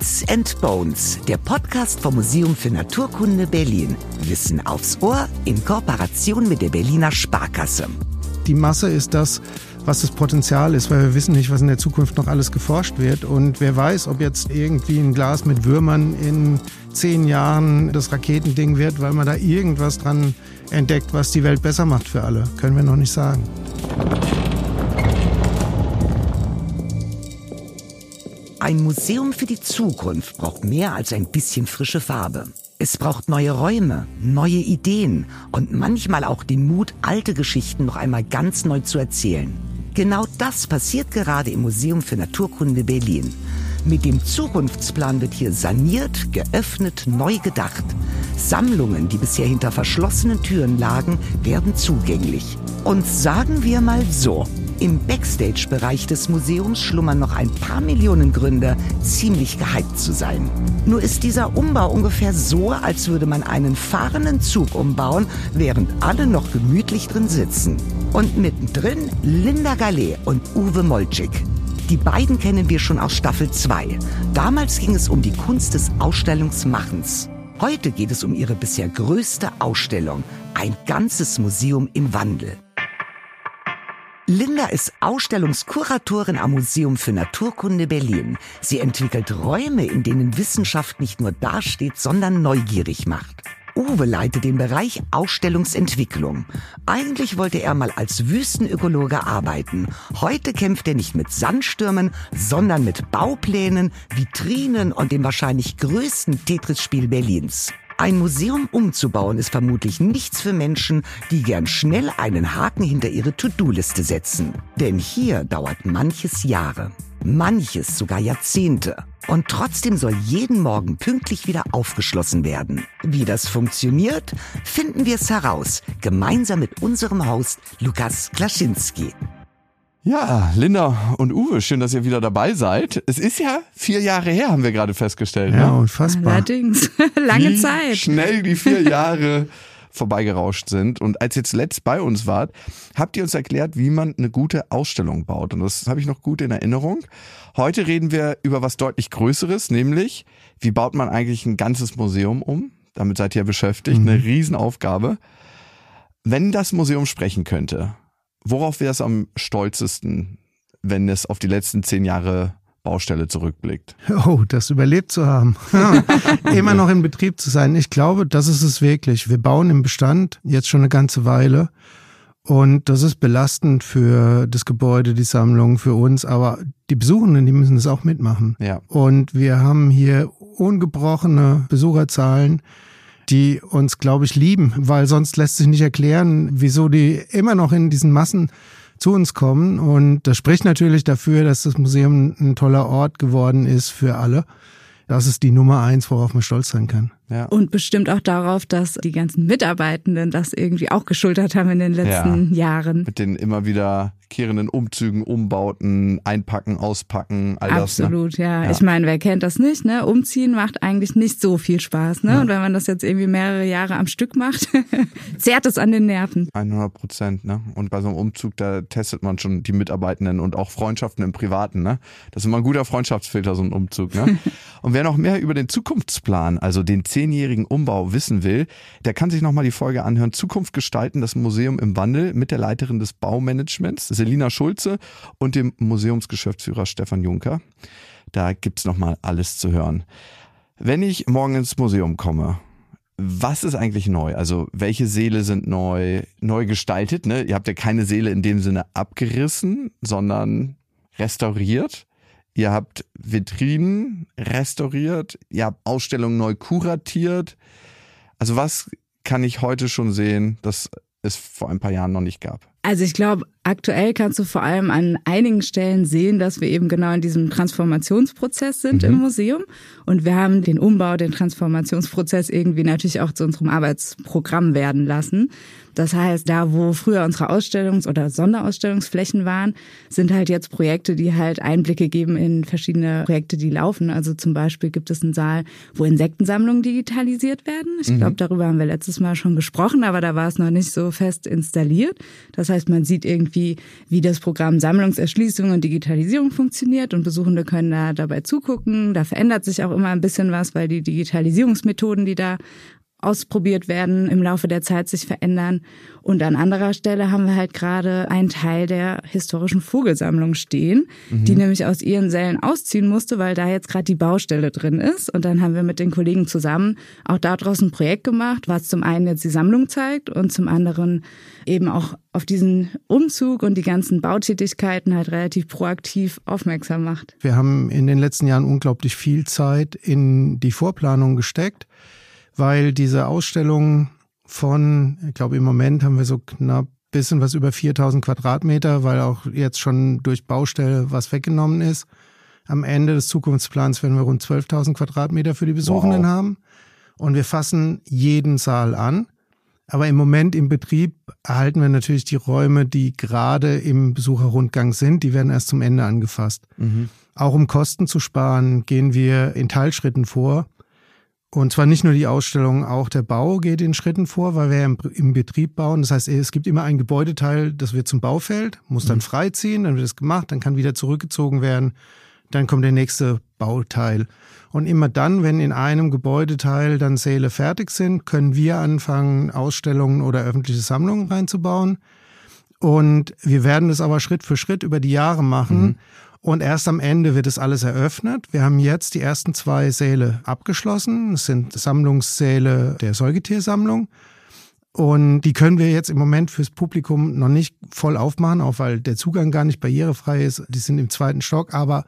Bits and Bones, der Podcast vom Museum für Naturkunde Berlin. Wissen aufs Ohr in Kooperation mit der Berliner Sparkasse. Die Masse ist das, was das Potenzial ist, weil wir wissen nicht, was in der Zukunft noch alles geforscht wird. Und wer weiß, ob jetzt irgendwie ein Glas mit Würmern in 10 Jahren das Raketending wird, weil man da irgendwas dran entdeckt, was die Welt besser macht für alle. Können wir noch nicht sagen. Ein Museum für die Zukunft braucht mehr als ein bisschen frische Farbe. Es braucht neue Räume, neue Ideen und manchmal auch den Mut, alte Geschichten noch einmal ganz neu zu erzählen. Genau das passiert gerade im Museum für Naturkunde Berlin. Mit dem Zukunftsplan wird hier saniert, geöffnet, neu gedacht. Sammlungen, die bisher hinter verschlossenen Türen lagen, werden zugänglich. Und sagen wir mal so, im Backstage-Bereich des Museums schlummern noch ein paar Millionen Gründe, ziemlich gehypt zu sein. Nur ist dieser Umbau ungefähr so, als würde man einen fahrenden Zug umbauen, während alle noch gemütlich drin sitzen. Und mittendrin Linda Gallet und Uwe Moltschik. Die beiden kennen wir schon aus Staffel 2. Damals ging es um die Kunst des Ausstellungsmachens. Heute geht es um ihre bisher größte Ausstellung, ein ganzes Museum im Wandel. Linda ist Ausstellungskuratorin am Museum für Naturkunde Berlin. Sie entwickelt Räume, in denen Wissenschaft nicht nur dasteht, sondern neugierig macht. Uwe leitet den Bereich Ausstellungsentwicklung. Eigentlich wollte er mal als Wüstenökologe arbeiten. Heute kämpft er nicht mit Sandstürmen, sondern mit Bauplänen, Vitrinen und dem wahrscheinlich größten Tetris-Spiel Berlins. Ein Museum umzubauen ist vermutlich nichts für Menschen, die gern schnell einen Haken hinter ihre To-Do-Liste setzen. Denn hier dauert manches Jahre, manches sogar Jahrzehnte. Und trotzdem soll jeden Morgen pünktlich wieder aufgeschlossen werden. Wie das funktioniert, finden wir es heraus, gemeinsam mit unserem Host Lukas Klaschinski. Ja, Linda und Uwe, schön, dass ihr wieder dabei seid. Es ist ja 4 Jahre her, haben wir gerade festgestellt. Ja, ne? unfassbar. Allerdings, lange Zeit. Wie schnell die 4 Jahre vorbeigerauscht sind. Und als ihr zuletzt bei uns wart, habt ihr uns erklärt, wie man eine gute Ausstellung baut. Und das habe ich noch gut in Erinnerung. Heute reden wir über was deutlich Größeres, nämlich, wie baut man eigentlich ein ganzes Museum um? Damit seid ihr beschäftigt, eine Riesenaufgabe. Wenn das Museum sprechen könnte, worauf wäre es am stolzesten, wenn es auf die letzten 10 Jahre Baustelle zurückblickt? Oh, das überlebt zu haben. Immer noch in Betrieb zu sein. Ich glaube, das ist es wirklich. Wir bauen im Bestand jetzt schon eine ganze Weile. Und das ist belastend für das Gebäude, die Sammlung, für uns. Aber die Besuchenden, die müssen es auch mitmachen. Ja. Und wir haben hier ungebrochene Besucherzahlen, die uns, glaube ich, lieben, weil sonst lässt sich nicht erklären, wieso die immer noch in diesen Massen zu uns kommen. Und das spricht natürlich dafür, dass das Museum ein toller Ort geworden ist für alle. Das ist die Nummer 1, worauf man stolz sein kann. Ja. Und bestimmt auch darauf, dass die ganzen Mitarbeitenden das irgendwie auch geschultert haben in den letzten Jahren. Mit den immer wieder kehrenden Umzügen, Umbauten, Einpacken, Auspacken, all das. Absolut, ja. Ich meine, wer kennt das nicht, ne? Umziehen macht eigentlich nicht so viel Spaß, ne? Ja. Und wenn man das jetzt irgendwie mehrere Jahre am Stück macht, zerrt es an den Nerven. 100%, ne? Und bei so einem Umzug, da testet man schon die Mitarbeitenden und auch Freundschaften im Privaten, ne? Das ist immer ein guter Freundschaftsfilter, so ein Umzug, ne? Und wer noch mehr über den Zukunftsplan, also den 10-jährigen Umbau wissen will, der kann sich nochmal die Folge anhören. Zukunft gestalten, das Museum im Wandel mit der Leiterin des Baumanagements, Selina Schulze, und dem Museumsgeschäftsführer Stefan Juncker. Da gibt's nochmal alles zu hören. Wenn ich morgen ins Museum komme, was ist eigentlich neu? Also welche Säle sind neu gestaltet? Ne? Ihr habt ja keine Säle in dem Sinne abgerissen, sondern restauriert. Ihr habt Vitrinen restauriert, ihr habt Ausstellungen neu kuratiert. Also was kann ich heute schon sehen, das es vor ein paar Jahren noch nicht gab? Also ich glaube, aktuell kannst du vor allem an einigen Stellen sehen, dass wir eben genau in diesem Transformationsprozess sind im Museum. Und wir haben den Umbau, den Transformationsprozess irgendwie natürlich auch zu unserem Arbeitsprogramm werden lassen. Das heißt, da wo früher unsere Ausstellungs- oder Sonderausstellungsflächen waren, sind halt jetzt Projekte, die halt Einblicke geben in verschiedene Projekte, die laufen. Also zum Beispiel gibt es einen Saal, wo Insektensammlungen digitalisiert werden. Ich glaube, darüber haben wir letztes Mal schon gesprochen, aber da war es noch nicht so fest installiert. Das heißt, heißt, man sieht irgendwie, wie das Programm Sammlungserschließung und Digitalisierung funktioniert und Besuchende können da dabei zugucken. Da verändert sich auch immer ein bisschen was, weil die Digitalisierungsmethoden, die da ausprobiert werden, im Laufe der Zeit sich verändern. Und an anderer Stelle haben wir halt gerade einen Teil der historischen Vogelsammlung stehen, die nämlich aus ihren Sälen ausziehen musste, weil da jetzt gerade die Baustelle drin ist. Und dann haben wir mit den Kollegen zusammen auch daraus ein Projekt gemacht, was zum einen jetzt die Sammlung zeigt und zum anderen eben auch auf diesen Umzug und die ganzen Bautätigkeiten halt relativ proaktiv aufmerksam macht. Wir haben in den letzten Jahren unglaublich viel Zeit in die Vorplanung gesteckt, weil diese Ausstellung von, ich glaube im Moment haben wir so knapp bisschen was über 4.000 Quadratmeter, weil auch jetzt schon durch Baustelle was weggenommen ist. Am Ende des Zukunftsplans werden wir rund 12.000 Quadratmeter für die Besuchenden haben. Und wir fassen jeden Saal an. Aber im Moment im Betrieb erhalten wir natürlich die Räume, die gerade im Besucherrundgang sind. Die werden erst zum Ende angefasst. Auch um Kosten zu sparen, gehen wir in Teilschritten vor. Und zwar nicht nur die Ausstellung, auch der Bau geht in Schritten vor, weil wir im Betrieb bauen. Das heißt, es gibt immer ein Gebäudeteil, das wird zum Baufeld, muss dann freiziehen, dann wird es gemacht, dann kann wieder zurückgezogen werden. Dann kommt der nächste Bauteil. Und immer dann, wenn in einem Gebäudeteil dann Säle fertig sind, können wir anfangen, Ausstellungen oder öffentliche Sammlungen reinzubauen. Und wir werden das aber Schritt für Schritt über die Jahre machen. Und erst am Ende wird es alles eröffnet. Wir haben jetzt die ersten 2 Säle abgeschlossen. Das sind Sammlungssäle der Säugetiersammlung. Und die können wir jetzt im Moment fürs Publikum noch nicht voll aufmachen, auch weil der Zugang gar nicht barrierefrei ist. Die sind im 2. Stock, aber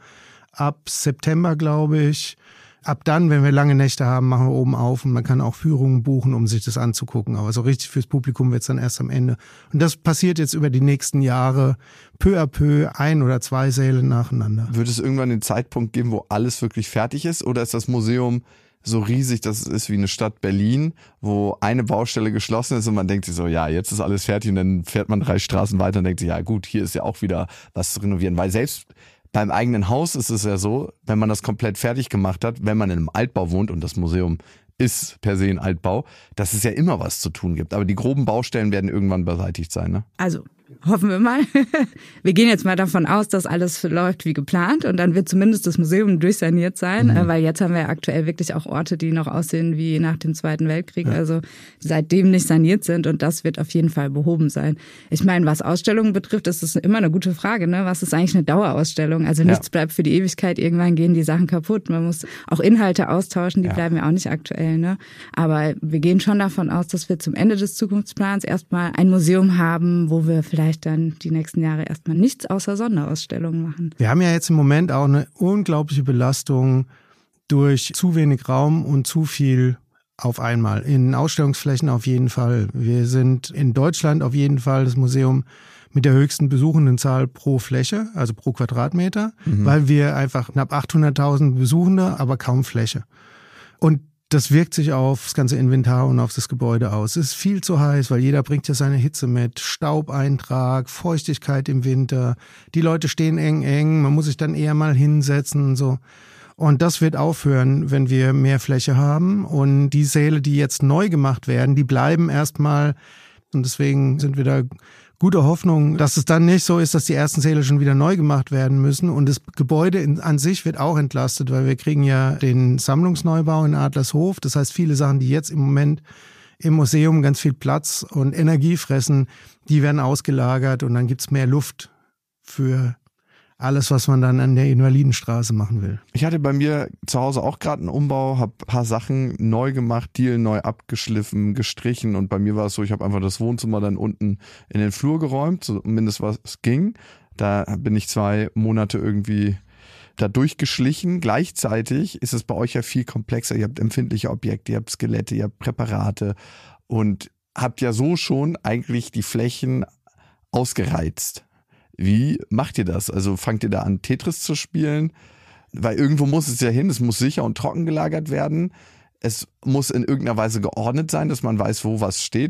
ab September, glaube ich, ab dann, wenn wir lange Nächte haben, machen wir oben auf und man kann auch Führungen buchen, um sich das anzugucken. Aber so richtig fürs Publikum wird es dann erst am Ende. Und das passiert jetzt über die nächsten Jahre peu à peu 1 oder 2 Säle nacheinander. Wird es irgendwann den Zeitpunkt geben, wo alles wirklich fertig ist? Oder ist das Museum so riesig, dass es ist wie eine Stadt Berlin, wo eine Baustelle geschlossen ist und man denkt sich so, ja, jetzt ist alles fertig und dann fährt man 3 Straßen weiter und denkt sich, ja gut, hier ist ja auch wieder was zu renovieren. Weil selbst beim eigenen Haus ist es ja so, wenn man das komplett fertig gemacht hat, wenn man in einem Altbau wohnt und das Museum ist per se ein Altbau, dass es ja immer was zu tun gibt. Aber die groben Baustellen werden irgendwann beseitigt sein, ne? Also hoffen wir mal. Wir gehen jetzt mal davon aus, dass alles läuft wie geplant und dann wird zumindest das Museum durchsaniert sein, weil jetzt haben wir ja aktuell wirklich auch Orte, die noch aussehen wie nach dem Zweiten Weltkrieg, also seitdem nicht saniert sind und das wird auf jeden Fall behoben sein. Ich meine, was Ausstellungen betrifft, ist das immer eine gute Frage, ne? Was ist eigentlich eine Dauerausstellung? Also nichts bleibt für die Ewigkeit, irgendwann gehen die Sachen kaputt. Man muss auch Inhalte austauschen, die bleiben ja auch nicht aktuell, ne? Aber wir gehen schon davon aus, dass wir zum Ende des Zukunftsplans erstmal ein Museum haben, wo wir vielleicht dann die nächsten Jahre erstmal nichts außer Sonderausstellungen machen. Wir haben ja jetzt im Moment auch eine unglaubliche Belastung durch zu wenig Raum und zu viel auf einmal. In Ausstellungsflächen auf jeden Fall. Wir sind in Deutschland auf jeden Fall das Museum mit der höchsten Besuchendenzahl pro Fläche, also pro Quadratmeter, weil wir einfach knapp 800.000 Besuchende, aber kaum Fläche. Und das wirkt sich auf das ganze Inventar und auf das Gebäude aus. Es ist viel zu heiß, weil jeder bringt ja seine Hitze mit. Staubeintrag, Feuchtigkeit im Winter. Die Leute stehen eng. Man muss sich dann eher mal hinsetzen und so. Und das wird aufhören, wenn wir mehr Fläche haben. Und die Säle, die jetzt neu gemacht werden, die bleiben erstmal. Und deswegen sind wir da gute Hoffnung, dass es dann nicht so ist, dass die ersten Säle schon wieder neu gemacht werden müssen. Und das Gebäude an sich wird auch entlastet, weil wir kriegen ja den Sammlungsneubau in Adlershof. Das heißt, viele Sachen, die jetzt im Moment im Museum ganz viel Platz und Energie fressen, die werden ausgelagert und dann gibt's mehr Luft für alles, was man dann an der Invalidenstraße machen will. Ich hatte bei mir zu Hause auch gerade einen Umbau, habe ein paar Sachen neu gemacht, Dielen neu abgeschliffen, gestrichen und bei mir war es so, ich habe einfach das Wohnzimmer dann unten in den Flur geräumt, zumindest was ging. Da bin ich 2 Monate irgendwie da durchgeschlichen. Gleichzeitig ist es bei euch ja viel komplexer. Ihr habt empfindliche Objekte, ihr habt Skelette, ihr habt Präparate und habt ja so schon eigentlich die Flächen ausgereizt. Wie macht ihr das? Also fangt ihr da an, Tetris zu spielen? Weil irgendwo muss es ja hin, es muss sicher und trocken gelagert werden. Es muss in irgendeiner Weise geordnet sein, dass man weiß, wo was steht.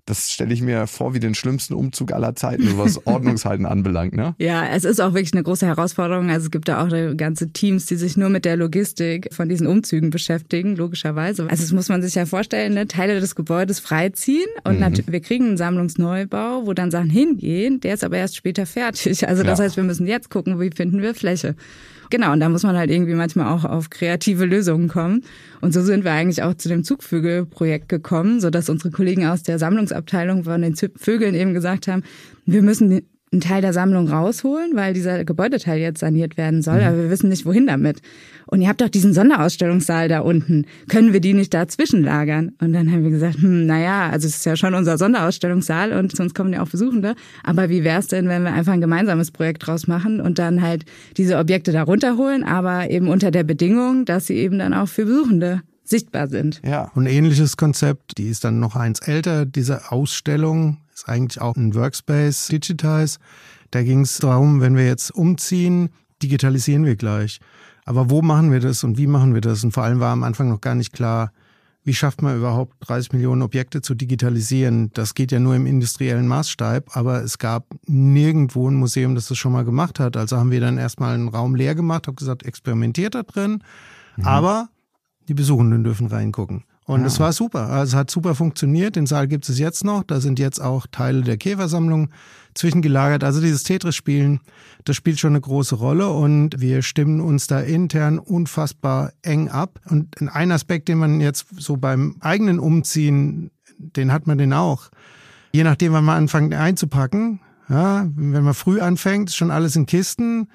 Das stelle ich mir vor wie den schlimmsten Umzug aller Zeiten, was Ordnungshalten anbelangt, ne? Ja, es ist auch wirklich eine große Herausforderung. Also es gibt da auch ganze Teams, die sich nur mit der Logistik von diesen Umzügen beschäftigen, logischerweise. Also das muss man sich ja vorstellen, ne? Teile des Gebäudes freiziehen und wir kriegen einen Sammlungsneubau, wo dann Sachen hingehen, der ist aber erst später fertig. Also das heißt, wir müssen jetzt gucken, wie finden wir Fläche. Genau, und da muss man halt irgendwie manchmal auch auf kreative Lösungen kommen. Und so sind wir eigentlich auch zu dem Zugvögel-Projekt gekommen, sodass unsere Kollegen aus der Sammlungsabteilung von den Vögeln eben gesagt haben, wir müssen einen Teil der Sammlung rausholen, weil dieser Gebäudeteil jetzt saniert werden soll, aber wir wissen nicht, wohin damit. Und ihr habt doch diesen Sonderausstellungssaal da unten. Können wir die nicht da zwischenlagern? Und dann haben wir gesagt, also es ist ja schon unser Sonderausstellungssaal und sonst kommen ja auch Besuchende. Aber wie wär's denn, wenn wir einfach ein gemeinsames Projekt draus machen und dann halt diese Objekte da runterholen, aber eben unter der Bedingung, dass sie eben dann auch für Besuchende sichtbar sind. Ja. Und ein ähnliches Konzept, die ist dann noch eins älter, diese Ausstellung ist eigentlich auch ein Workspace Digitize. Da ging es darum, wenn wir jetzt umziehen, digitalisieren wir gleich. Aber wo machen wir das und wie machen wir das? Und vor allem war am Anfang noch gar nicht klar, wie schafft man überhaupt 30 Millionen Objekte zu digitalisieren? Das geht ja nur im industriellen Maßstab, aber es gab nirgendwo ein Museum, das das schon mal gemacht hat. Also haben wir dann erstmal einen Raum leer gemacht, habe gesagt, experimentiert da drin, aber die Besuchenden dürfen reingucken. Und es war super. Also es hat super funktioniert. Den Saal gibt es jetzt noch. Da sind jetzt auch Teile der Käfersammlung zwischengelagert. Also dieses Tetris-Spielen, das spielt schon eine große Rolle und wir stimmen uns da intern unfassbar eng ab. Und ein Aspekt, den man jetzt so beim eigenen Umziehen, den hat man den auch. Je nachdem, wann man anfängt einzupacken. Ja, wenn man früh anfängt, ist schon alles in Kisten.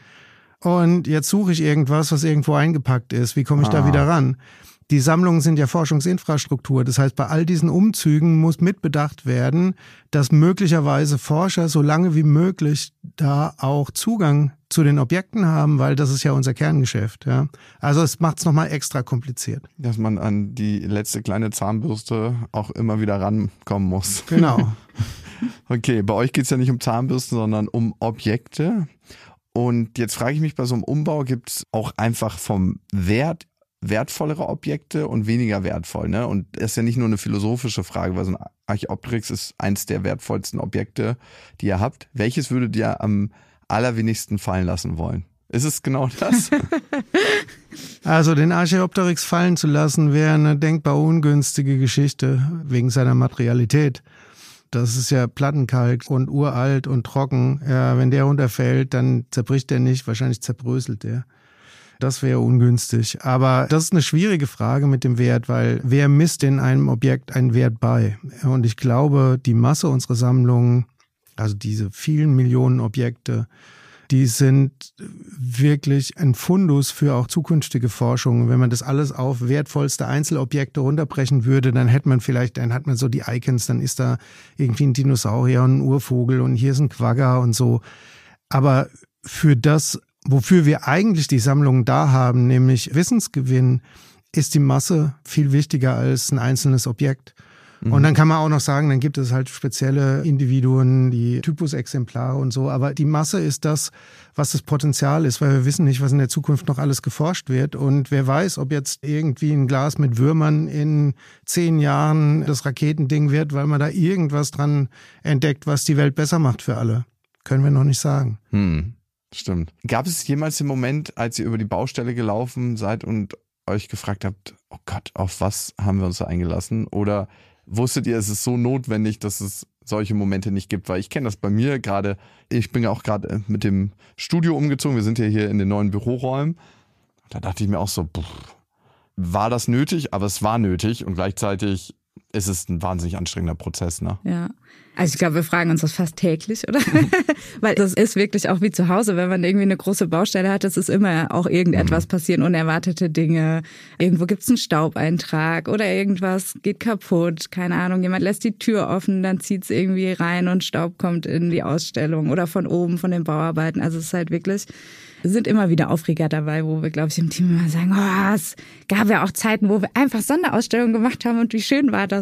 Und jetzt suche ich irgendwas, was irgendwo eingepackt ist. Wie komme ich da wieder ran? Die Sammlungen sind ja Forschungsinfrastruktur. Das heißt, bei all diesen Umzügen muss mitbedacht werden, dass möglicherweise Forscher so lange wie möglich da auch Zugang zu den Objekten haben, weil das ist ja unser Kerngeschäft. Ja. Also es macht es nochmal extra kompliziert. Dass man an die letzte kleine Zahnbürste auch immer wieder rankommen muss. Genau. Okay, bei euch geht es ja nicht um Zahnbürsten, sondern um Objekte. Und jetzt frage ich mich, bei so einem Umbau gibt es auch einfach vom Wert wertvollere Objekte und weniger wertvoll, ne? Und das ist ja nicht nur eine philosophische Frage, weil so ein Archäopteryx ist eins der wertvollsten Objekte, die ihr habt. Welches würdet ihr am allerwenigsten fallen lassen wollen? Ist es genau das? Also den Archäopteryx fallen zu lassen, wäre eine denkbar ungünstige Geschichte wegen seiner Materialität. Das ist ja Plattenkalk und uralt und trocken. Ja, wenn der runterfällt, dann zerbricht der nicht, wahrscheinlich zerbröselt der. Das wäre ungünstig. Aber das ist eine schwierige Frage mit dem Wert, weil wer misst in einem Objekt einen Wert bei? Und ich glaube, die Masse unserer Sammlungen, also diese vielen Millionen Objekte, die sind wirklich ein Fundus für auch zukünftige Forschung. Wenn man das alles auf wertvollste Einzelobjekte runterbrechen würde, dann hat man so die Icons, dann ist da irgendwie ein Dinosaurier und ein Urvogel und hier ist ein Quagga und so. Aber für das, wofür wir eigentlich die Sammlungen da haben, nämlich Wissensgewinn, ist die Masse viel wichtiger als ein einzelnes Objekt. Und dann kann man auch noch sagen, dann gibt es halt spezielle Individuen, die Typusexemplare und so. Aber die Masse ist das, was das Potenzial ist, weil wir wissen nicht, was in der Zukunft noch alles geforscht wird. Und wer weiß, ob jetzt irgendwie ein Glas mit Würmern in 10 Jahren das Raketending wird, weil man da irgendwas dran entdeckt, was die Welt besser macht für alle. Können wir noch nicht sagen. Stimmt. Gab es jemals den Moment, als ihr über die Baustelle gelaufen seid und euch gefragt habt, oh Gott, auf was haben wir uns da eingelassen? Oder wusstet ihr, es ist so notwendig, dass es solche Momente nicht gibt? Weil ich kenne das bei mir gerade. Ich bin ja auch gerade mit dem Studio umgezogen. Wir sind ja hier in den neuen Büroräumen. Da dachte ich mir auch so, war das nötig? Aber es war nötig und gleichzeitig ist es ein wahnsinnig anstrengender Prozess, ne? Ja. Also ich glaube, wir fragen uns das fast täglich, oder? Weil das ist wirklich auch wie zu Hause, wenn man irgendwie eine große Baustelle hat, es ist immer auch irgendetwas passieren, unerwartete Dinge. Irgendwo gibt's einen Staubeintrag oder irgendwas geht kaputt, keine Ahnung, jemand lässt die Tür offen, dann zieht's irgendwie rein und Staub kommt in die Ausstellung oder von oben, von den Bauarbeiten. Also es ist halt wirklich, es sind immer wieder Aufreger dabei, wo wir, glaube ich, im Team immer sagen, es gab ja auch Zeiten, wo wir einfach Sonderausstellungen gemacht haben und wie schön war das.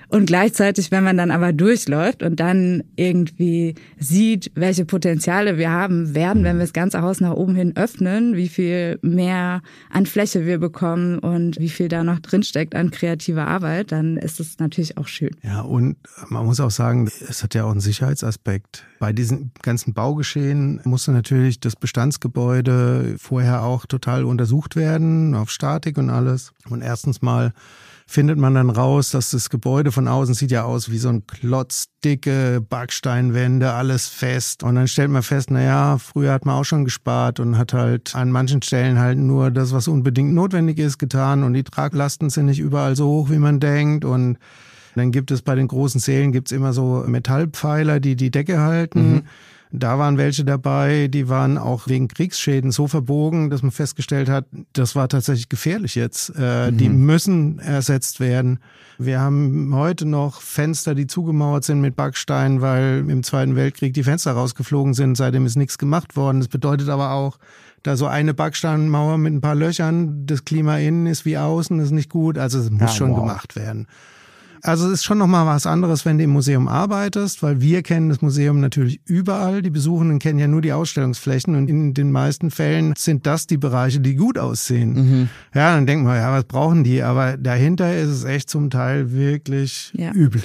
Und gleichzeitig, wenn man dann aber durchläuft und dann irgendwie sieht, welche Potenziale wir haben werden, wenn wir das ganze Haus nach oben hin öffnen, wie viel mehr an Fläche wir bekommen und wie viel da noch drinsteckt an kreativer Arbeit, dann ist es natürlich auch schön. Ja, und man muss auch sagen, es hat ja auch einen Sicherheitsaspekt. Bei diesen ganzen Baugeschehen musste natürlich das Bestandsgebäude vorher auch total untersucht werden, auf Statik und alles. Und erstens mal findet man dann raus, dass das Gebäude von außen sieht ja aus wie so ein Klotz, dicke Backsteinwände, alles fest. Und dann stellt man fest, früher hat man auch schon gespart und hat halt an manchen Stellen halt nur das, was unbedingt notwendig ist, getan. Und die Traglasten sind nicht überall so hoch, wie man denkt. Und dann gibt es bei den großen Sälen gibt's immer so Metallpfeiler, die die Decke halten. Da waren welche dabei, die waren auch wegen Kriegsschäden so verbogen, dass man festgestellt hat, das war tatsächlich gefährlich jetzt. Die müssen ersetzt werden. Wir haben heute noch Fenster, die zugemauert sind mit Backstein, weil im Zweiten Weltkrieg die Fenster rausgeflogen sind. Seitdem ist nichts gemacht worden. Das bedeutet aber auch, da so eine Backsteinmauer mit ein paar Löchern, das Klima innen ist wie außen, ist nicht gut. Also es muss schon gemacht werden. Also es ist schon nochmal was anderes, wenn du im Museum arbeitest, weil wir kennen das Museum natürlich überall. Die Besuchenden kennen ja nur die Ausstellungsflächen und in den meisten Fällen sind das die Bereiche, die gut aussehen. Ja, dann denkt man, was brauchen die? Aber dahinter ist es echt zum Teil wirklich übel.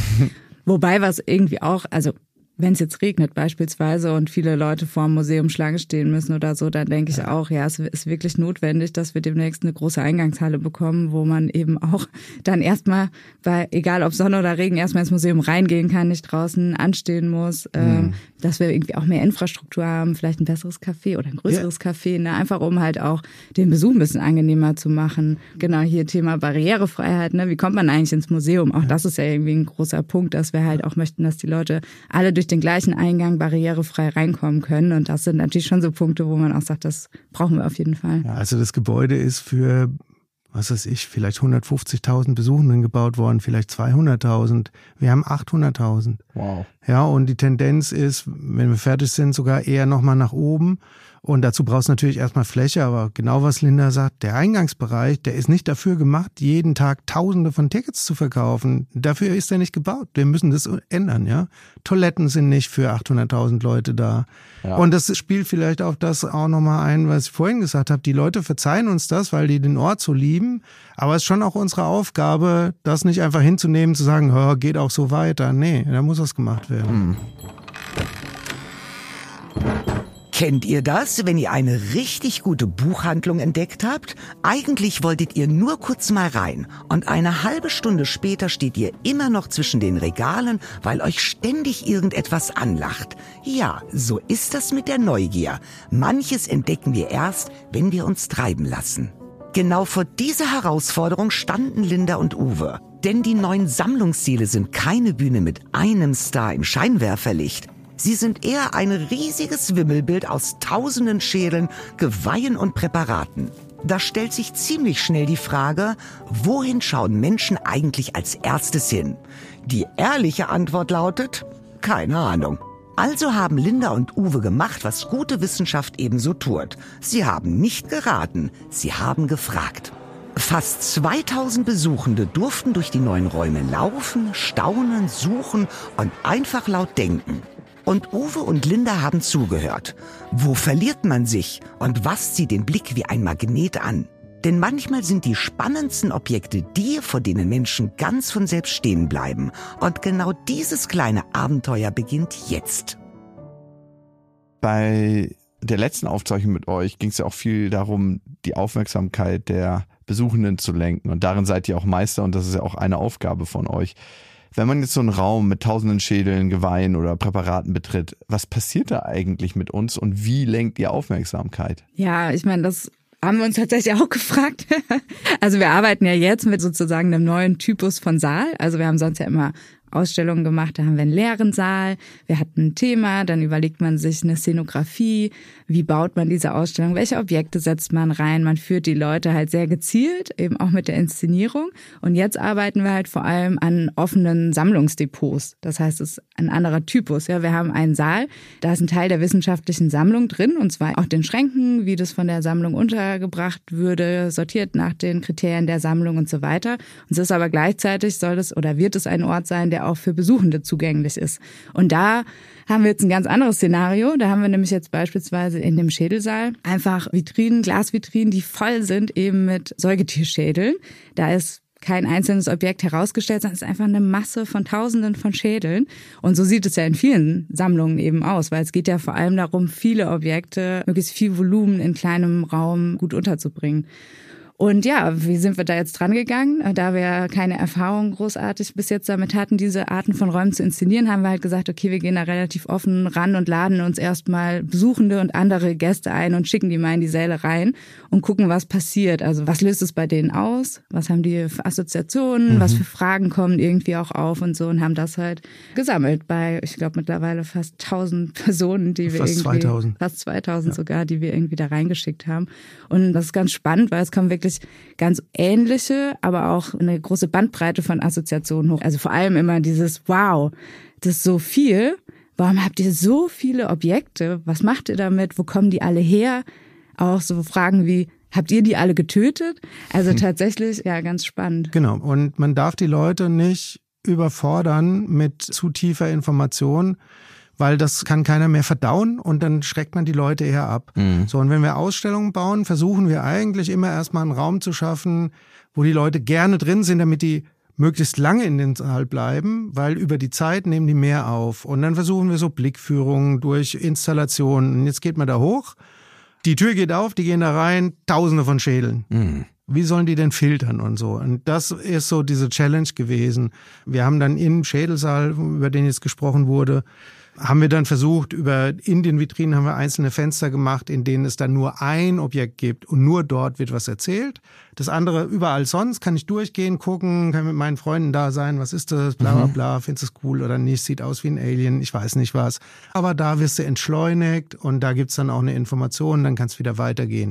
Wobei was irgendwie auch, also wenn es jetzt regnet beispielsweise und viele Leute vor dem Museum Schlange stehen müssen oder so, dann denke ich auch, es ist wirklich notwendig, dass wir demnächst eine große Eingangshalle bekommen, wo man eben auch dann erstmal, egal ob Sonne oder Regen, erstmal ins Museum reingehen kann, nicht draußen anstehen muss, dass wir irgendwie auch mehr Infrastruktur haben, vielleicht ein besseres Café oder ein größeres Café, ne? Einfach um halt auch den Besuch ein bisschen angenehmer zu machen. Genau, hier Thema Barrierefreiheit, ne? Wie kommt man eigentlich ins Museum? Auch das ist ja irgendwie ein großer Punkt, dass wir halt auch möchten, dass die Leute alle durch den gleichen Eingang barrierefrei reinkommen können. Und das sind natürlich schon so Punkte, wo man auch sagt, das brauchen wir auf jeden Fall. Ja, also das Gebäude ist für, vielleicht 150.000 Besuchenden gebaut worden, vielleicht 200.000. Wir haben 800.000. Wow. Ja, und die Tendenz ist, wenn wir fertig sind, sogar eher nochmal nach oben. Und dazu brauchst du natürlich erstmal Fläche, aber genau was Linda sagt, der Eingangsbereich, der ist nicht dafür gemacht, jeden Tag Tausende von Tickets zu verkaufen. Dafür ist er nicht gebaut. Wir müssen das ändern, ja. Toiletten sind nicht für 800.000 Leute da. Ja. Und das spielt vielleicht auf das auch nochmal ein, was ich vorhin gesagt habe. Die Leute verzeihen uns das, weil die den Ort so lieben. Aber es ist schon auch unsere Aufgabe, das nicht einfach hinzunehmen, zu sagen, geht auch so weiter. Nee, da muss was gemacht werden. Kennt ihr das, wenn ihr eine richtig gute Buchhandlung entdeckt habt? Eigentlich wolltet ihr nur kurz mal rein und eine halbe Stunde später steht ihr immer noch zwischen den Regalen, weil euch ständig irgendetwas anlacht. Ja, so ist das mit der Neugier. Manches entdecken wir erst, wenn wir uns treiben lassen. Genau vor dieser Herausforderung standen Linda und Uwe. Denn die neuen Sammlungsziele sind keine Bühne mit einem Star im Scheinwerferlicht. Sie sind eher ein riesiges Wimmelbild aus tausenden Schädeln, Geweihen und Präparaten. Da stellt sich ziemlich schnell die Frage, wohin schauen Menschen eigentlich als erstes hin? Die ehrliche Antwort lautet, keine Ahnung. Also haben Linda und Uwe gemacht, was gute Wissenschaft ebenso tut. Sie haben nicht geraten, sie haben gefragt. Fast 2000 Besuchende durften durch die neuen Räume laufen, staunen, suchen und einfach laut denken. Und Uwe und Linda haben zugehört. Wo verliert man sich und was zieht den Blick wie ein Magnet an? Denn manchmal sind die spannendsten Objekte die, vor denen Menschen ganz von selbst stehen bleiben. Und genau dieses kleine Abenteuer beginnt jetzt. Bei der letzten Aufzeichnung mit euch ging es ja auch viel darum, die Aufmerksamkeit der Besuchenden zu lenken. Und darin seid ihr auch Meister und das ist ja auch eine Aufgabe von euch. Wenn man jetzt so einen Raum mit tausenden Schädeln, Geweihen oder Präparaten betritt, was passiert da eigentlich mit uns und wie lenkt ihr Aufmerksamkeit? Ja, ich meine, das haben wir uns tatsächlich auch gefragt. Also wir arbeiten ja jetzt mit sozusagen einem neuen Typus von Saal. Also wir haben sonst ja immer Ausstellungen gemacht, da haben wir einen leeren Saal, wir hatten ein Thema, dann überlegt man sich eine Szenografie, wie baut man diese Ausstellung, welche Objekte setzt man rein, man führt die Leute halt sehr gezielt, eben auch mit der Inszenierung. Und jetzt arbeiten wir halt vor allem an offenen Sammlungsdepots. Das heißt, es ist ein anderer Typus. Ja, wir haben einen Saal, da ist ein Teil der wissenschaftlichen Sammlung drin, und zwar auch den Schränken, wie das von der Sammlung untergebracht würde, sortiert nach den Kriterien der Sammlung und so weiter. Und es ist aber gleichzeitig wird es ein Ort sein, der auch für Besuchende zugänglich ist. Und da haben wir jetzt ein ganz anderes Szenario. Da haben wir nämlich jetzt beispielsweise in dem Schädelsaal einfach Vitrinen, Glasvitrinen, die voll sind eben mit Säugetierschädeln. Da ist kein einzelnes Objekt herausgestellt, sondern es ist einfach eine Masse von Tausenden von Schädeln. Und so sieht es ja in vielen Sammlungen eben aus, weil es geht ja vor allem darum, viele Objekte, möglichst viel Volumen in kleinem Raum gut unterzubringen. Und ja, wie sind wir da jetzt dran gegangen? Da wir keine Erfahrung großartig bis jetzt damit hatten, diese Arten von Räumen zu inszenieren, haben wir halt gesagt, okay, wir gehen da relativ offen ran und laden uns erstmal Besuchende und andere Gäste ein und schicken die mal in die Säle rein und gucken, was passiert. Also was löst es bei denen aus? Was haben die für Assoziationen? Was für Fragen kommen irgendwie auch auf und so, und haben das halt gesammelt bei, ich glaube, mittlerweile fast 1000 Personen, die wir fast 2000 sogar, die wir irgendwie da reingeschickt haben. Und das ist ganz spannend, weil es kommen wirklich ganz ähnliche, aber auch eine große Bandbreite von Assoziationen hoch. Also vor allem immer dieses, wow, das ist so viel. Warum habt ihr so viele Objekte? Was macht ihr damit? Wo kommen die alle her? Auch so Fragen wie, habt ihr die alle getötet? Also tatsächlich, ja, ganz spannend. Genau. Und man darf die Leute nicht überfordern mit zu tiefer Information, weil das kann keiner mehr verdauen und dann schreckt man die Leute eher ab. So, und wenn wir Ausstellungen bauen, versuchen wir eigentlich immer erstmal einen Raum zu schaffen, wo die Leute gerne drin sind, damit die möglichst lange in den Saal bleiben, weil über die Zeit nehmen die mehr auf. Und dann versuchen wir so Blickführungen durch Installationen. Und jetzt geht man da hoch, die Tür geht auf, die gehen da rein, Tausende von Schädeln. Wie sollen die denn filtern und so? Und das ist so diese Challenge gewesen. Wir haben dann im Schädelsaal, über den jetzt gesprochen wurde, haben wir dann versucht, in den Vitrinen haben wir einzelne Fenster gemacht, in denen es dann nur ein Objekt gibt und nur dort wird was erzählt. Das andere, überall sonst kann ich durchgehen, gucken, kann mit meinen Freunden da sein, was ist das, bla bla bla, findest du es cool oder nicht, sieht aus wie ein Alien, ich weiß nicht was. Aber da wirst du entschleunigt und da gibt's dann auch eine Information, dann kann es wieder weitergehen.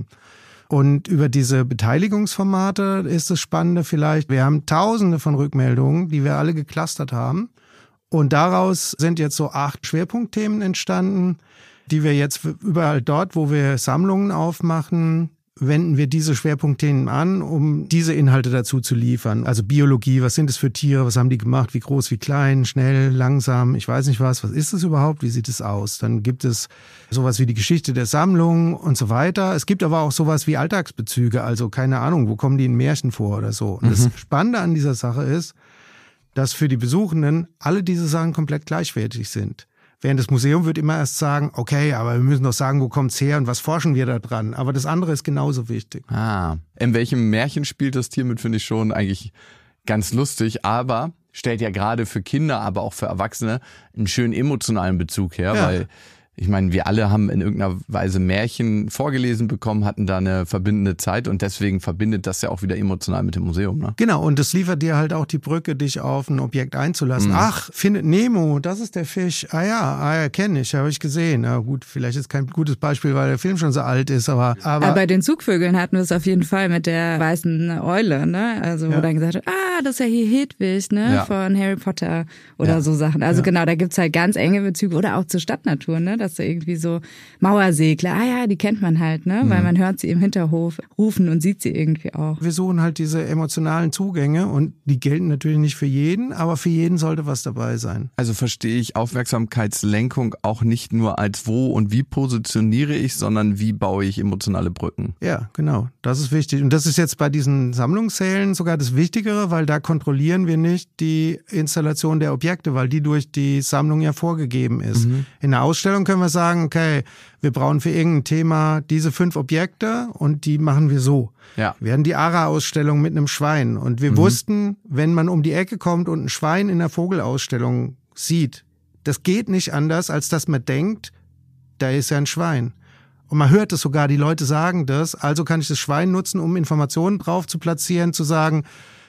Und über diese Beteiligungsformate ist das Spannende vielleicht, wir haben Tausende von Rückmeldungen, die wir alle geclustert haben. Und daraus sind jetzt so 8 Schwerpunktthemen entstanden, die wir jetzt überall dort, wo wir Sammlungen aufmachen, wenden wir diese Schwerpunktthemen an, um diese Inhalte dazu zu liefern. Also Biologie, was sind es für Tiere, was haben die gemacht, wie groß, wie klein, schnell, langsam, ich weiß nicht was ist es überhaupt, wie sieht es aus? Dann gibt es sowas wie die Geschichte der Sammlung und so weiter. Es gibt aber auch sowas wie Alltagsbezüge, also keine Ahnung, wo kommen die in Märchen vor oder so. Und das Spannende an dieser Sache ist, dass für die Besuchenden alle diese Sachen komplett gleichwertig sind. Während das Museum wird immer erst sagen, okay, aber wir müssen doch sagen, wo kommt's her und was forschen wir da dran. Aber das andere ist genauso wichtig. In welchem Märchen spielt das Tier mit, finde ich schon eigentlich ganz lustig, aber stellt ja gerade für Kinder, aber auch für Erwachsene einen schönen emotionalen Bezug her, weil ich meine, wir alle haben in irgendeiner Weise Märchen vorgelesen bekommen, hatten da eine verbindende Zeit und deswegen verbindet das ja auch wieder emotional mit dem Museum. Ne? Genau, und das liefert dir halt auch die Brücke, dich auf ein Objekt einzulassen. Ach, findet Nemo, das ist der Fisch. Ah ja, kenne ich, habe ich gesehen. Na gut, vielleicht ist kein gutes Beispiel, weil der Film schon so alt ist, aber bei den Zugvögeln hatten wir es auf jeden Fall mit der weißen Eule, ne? Also wo dann gesagt wird, das ist ja hier Hedwig, ne? Von Harry Potter oder so Sachen. Also genau, da gibt's halt ganz enge Bezüge oder auch zur Stadtnatur, ne? Dass du irgendwie so Mauersegler, die kennt man halt, ne? Weil man hört sie im Hinterhof rufen und sieht sie irgendwie auch. Wir suchen halt diese emotionalen Zugänge und die gelten natürlich nicht für jeden, aber für jeden sollte was dabei sein. Also verstehe ich Aufmerksamkeitslenkung auch nicht nur als wo und wie positioniere ich, sondern wie baue ich emotionale Brücken. Ja, genau. Das ist wichtig. Und das ist jetzt bei diesen Sammlungssälen sogar das Wichtigere, weil da kontrollieren wir nicht die Installation der Objekte, weil die durch die Sammlung ja vorgegeben ist. In der Ausstellung können wir sagen, okay, wir brauchen für irgendein Thema diese 5 Objekte und die machen wir so. Ja. Wir hatten die Ara-Ausstellung mit einem Schwein und wir wussten, wenn man um die Ecke kommt und ein Schwein in der Vogelausstellung sieht, das geht nicht anders, als dass man denkt, da ist ja ein Schwein. Und man hört es sogar, die Leute sagen das, also kann ich das Schwein nutzen, um Informationen drauf zu platzieren, zu sagen,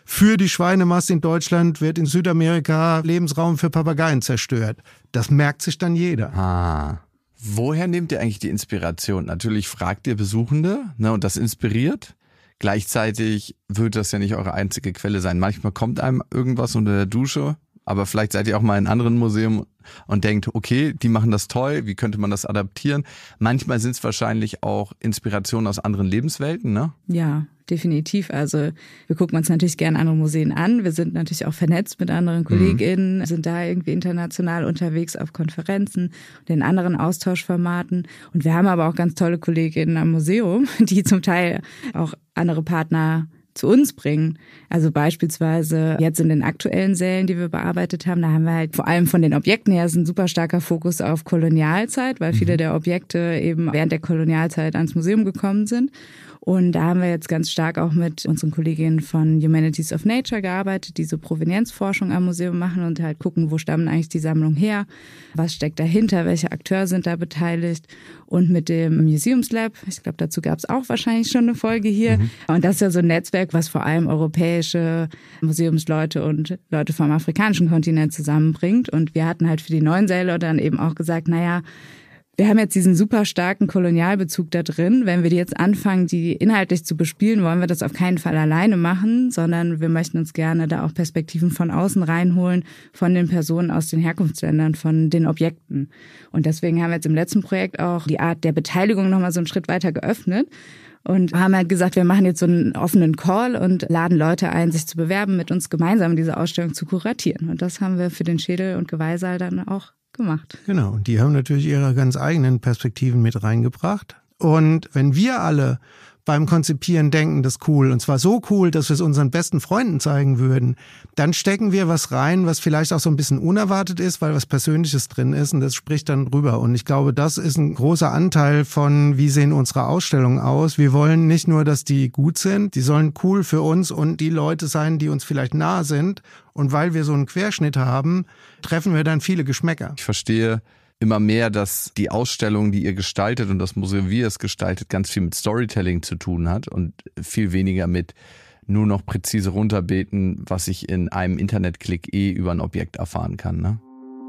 für die Schweinemast in Deutschland wird in Südamerika Lebensraum für Papageien zerstört. Das merkt sich dann jeder. Ah. Woher nehmt ihr eigentlich die Inspiration? Natürlich fragt ihr Besuchende, ne, und das inspiriert. Gleichzeitig wird das ja nicht eure einzige Quelle sein. Manchmal kommt einem irgendwas unter der Dusche, aber vielleicht seid ihr auch mal in einem anderen Museum und denkt, okay, die machen das toll, wie könnte man das adaptieren? Manchmal sind es wahrscheinlich auch Inspirationen aus anderen Lebenswelten, ne? Ja, definitiv. Also wir gucken uns natürlich gerne andere Museen an. Wir sind natürlich auch vernetzt mit anderen KollegInnen, sind da irgendwie international unterwegs auf Konferenzen und in anderen Austauschformaten. Und wir haben aber auch ganz tolle KollegInnen am Museum, die zum Teil auch andere Partner zu uns bringen. Also beispielsweise jetzt in den aktuellen Sälen, die wir bearbeitet haben, da haben wir halt vor allem von den Objekten her ist ein super starker Fokus auf Kolonialzeit, weil viele der Objekte eben während der Kolonialzeit ans Museum gekommen sind. Und da haben wir jetzt ganz stark auch mit unseren Kolleginnen von Humanities of Nature gearbeitet, die so Provenienzforschung am Museum machen und halt gucken, wo stammen eigentlich die Sammlungen her, was steckt dahinter, welche Akteure sind da beteiligt. Und mit dem Museums Lab, ich glaube, dazu gab es auch wahrscheinlich schon eine Folge hier. Und das ist ja so ein Netzwerk, was vor allem europäische Museumsleute und Leute vom afrikanischen Kontinent zusammenbringt. Und wir hatten halt für die neuen Säle dann eben auch gesagt, naja, wir haben jetzt diesen super starken Kolonialbezug da drin. Wenn wir die jetzt anfangen, die inhaltlich zu bespielen, wollen wir das auf keinen Fall alleine machen, sondern wir möchten uns gerne da auch Perspektiven von außen reinholen, von den Personen aus den Herkunftsländern, von den Objekten. Und deswegen haben wir jetzt im letzten Projekt auch die Art der Beteiligung nochmal so einen Schritt weiter geöffnet und haben halt gesagt, wir machen jetzt so einen offenen Call und laden Leute ein, sich zu bewerben, mit uns gemeinsam diese Ausstellung zu kuratieren. Und das haben wir für den Schädel- und Geweihsaal dann auch gemacht. Genau, und die haben natürlich ihre ganz eigenen Perspektiven mit reingebracht. Und wenn wir alle beim Konzipieren denken, das ist cool, und zwar so cool, dass wir es unseren besten Freunden zeigen würden, dann stecken wir was rein, was vielleicht auch so ein bisschen unerwartet ist, weil was Persönliches drin ist, und das spricht dann rüber. Und ich glaube, das ist ein großer Anteil von, wie sehen unsere Ausstellungen aus. Wir wollen nicht nur, dass die gut sind, die sollen cool für uns und die Leute sein, die uns vielleicht nahe sind. Und weil wir so einen Querschnitt haben, treffen wir dann viele Geschmäcker. Ich verstehe immer mehr, dass die Ausstellung, die ihr gestaltet und das Museum, wie ihr es gestaltet, ganz viel mit Storytelling zu tun hat und viel weniger mit nur noch präzise runterbeten, was ich in einem Internetklick über ein Objekt erfahren kann, ne?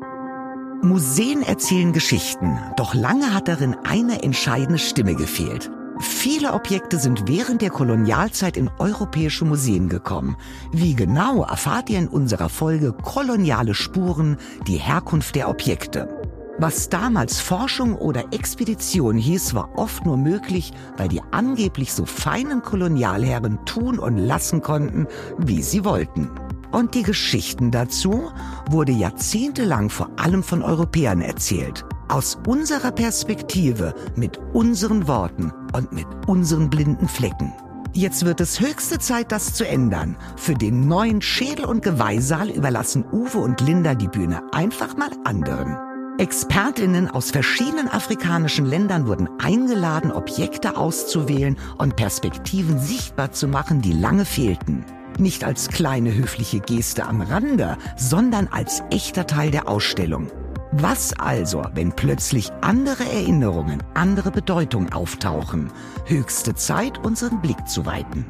Museen erzählen Geschichten, doch lange hat darin eine entscheidende Stimme gefehlt. Viele Objekte sind während der Kolonialzeit in europäische Museen gekommen. Wie genau erfahrt ihr in unserer Folge Koloniale Spuren, die Herkunft der Objekte. Was damals Forschung oder Expedition hieß, war oft nur möglich, weil die angeblich so feinen Kolonialherren tun und lassen konnten, wie sie wollten. Und die Geschichten dazu wurde jahrzehntelang vor allem von Europäern erzählt. Aus unserer Perspektive, mit unseren Worten und mit unseren blinden Flecken. Jetzt wird es höchste Zeit, das zu ändern. Für den neuen Schädel- und Geweihsaal überlassen Uwe und Linda die Bühne einfach mal anderen. ExpertInnen aus verschiedenen afrikanischen Ländern wurden eingeladen, Objekte auszuwählen und Perspektiven sichtbar zu machen, die lange fehlten. Nicht als kleine höfliche Geste am Rande, sondern als echter Teil der Ausstellung. Was also, wenn plötzlich andere Erinnerungen, andere Bedeutung auftauchen? Höchste Zeit, unseren Blick zu weiten.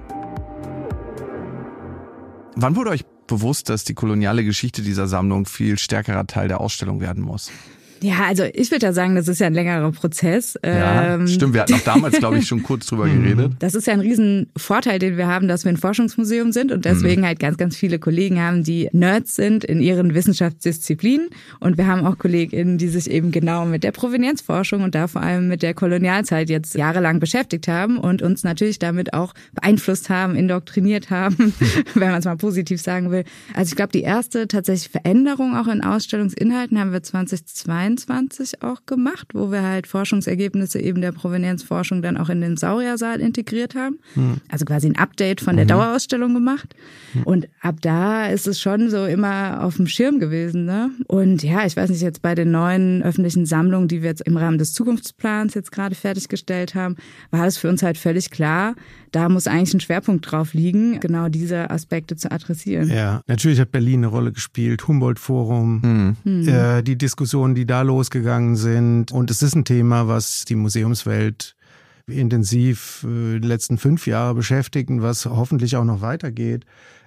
Wann wurde euch bewusst, dass die koloniale Geschichte dieser Sammlung viel stärkerer Teil der Ausstellung werden muss? Ja, also ich würde ja sagen, das ist ja ein längerer Prozess. Ja, stimmt. Wir hatten auch damals, glaube ich, schon kurz drüber geredet. Das ist ja ein Riesenvorteil, den wir haben, dass wir ein Forschungsmuseum sind und deswegen halt ganz, ganz viele Kollegen haben, die Nerds sind in ihren Wissenschaftsdisziplinen. Und wir haben auch KollegInnen, die sich eben genau mit der Provenienzforschung und da vor allem mit der Kolonialzeit jetzt jahrelang beschäftigt haben und uns natürlich damit auch beeinflusst haben, indoktriniert haben, wenn man es mal positiv sagen will. Also ich glaube, die erste tatsächlich Veränderung auch in Ausstellungsinhalten haben wir 2022 auch gemacht, wo wir halt Forschungsergebnisse eben der Provenienzforschung dann auch in den Sauriersaal integriert haben. Also quasi ein Update von der Dauerausstellung gemacht. Und ab da ist es schon so immer auf dem Schirm gewesen, ne? Und ja, ich weiß nicht, jetzt bei den neuen öffentlichen Sammlungen, die wir jetzt im Rahmen des Zukunftsplans jetzt gerade fertiggestellt haben, war es für uns halt völlig klar, da muss eigentlich ein Schwerpunkt drauf liegen, genau diese Aspekte zu adressieren. Ja, natürlich hat Berlin eine Rolle gespielt, Humboldt-Forum, die Diskussionen, die da losgegangen sind. Und es ist ein Thema, was die Museumswelt intensiv die letzten 5 Jahre beschäftigt und was hoffentlich auch noch weitergeht.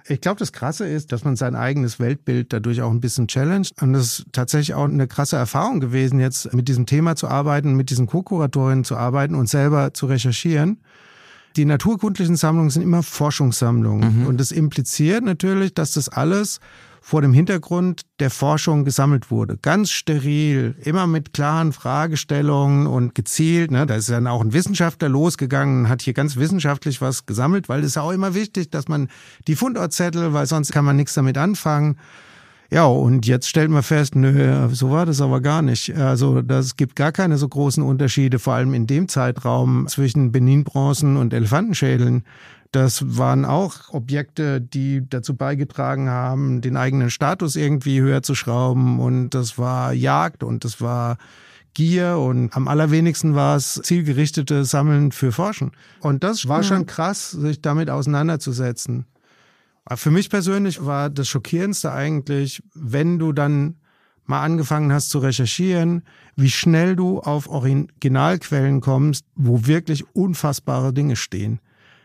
Ich glaube, das Krasse ist, dass man sein eigenes Weltbild dadurch auch ein bisschen challenged. Und das ist tatsächlich auch eine krasse Erfahrung gewesen, jetzt mit diesem Thema zu arbeiten, mit diesen Co-Kuratorinnen zu arbeiten und selber zu recherchieren. Die naturkundlichen Sammlungen sind immer Forschungssammlungen. Und das impliziert natürlich, dass das alles vor dem Hintergrund der Forschung gesammelt wurde. Ganz steril, immer mit klaren Fragestellungen und gezielt. Ne? Da ist dann auch ein Wissenschaftler losgegangen und hat hier ganz wissenschaftlich was gesammelt, weil es ist ja auch immer wichtig, dass man die Fundortzettel, weil sonst kann man nichts damit anfangen. Ja, und jetzt stellt man fest, nö, so war das aber gar nicht. Also das gibt gar keine so großen Unterschiede, vor allem in dem Zeitraum zwischen Benin-Bronzen und Elefantenschädeln. Das waren auch Objekte, die dazu beigetragen haben, den eigenen Status irgendwie höher zu schrauben. Und das war Jagd und das war Gier und am allerwenigsten war es zielgerichtete Sammeln für Forschen. Und das war schon krass, sich damit auseinanderzusetzen. Für mich persönlich war das Schockierendste eigentlich, wenn du dann mal angefangen hast zu recherchieren, wie schnell du auf Originalquellen kommst, wo wirklich unfassbare Dinge stehen.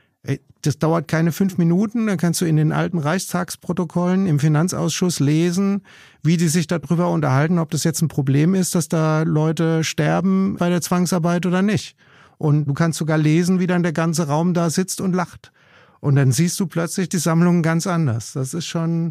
Das dauert keine 5 Minuten, dann kannst du in den alten Reichstagsprotokollen im Finanzausschuss lesen, wie die sich darüber unterhalten, ob das jetzt ein Problem ist, dass da Leute sterben bei der Zwangsarbeit oder nicht. Und du kannst sogar lesen, wie dann der ganze Raum da sitzt und lacht. Und dann siehst du plötzlich die Sammlungen ganz anders. Das ist schon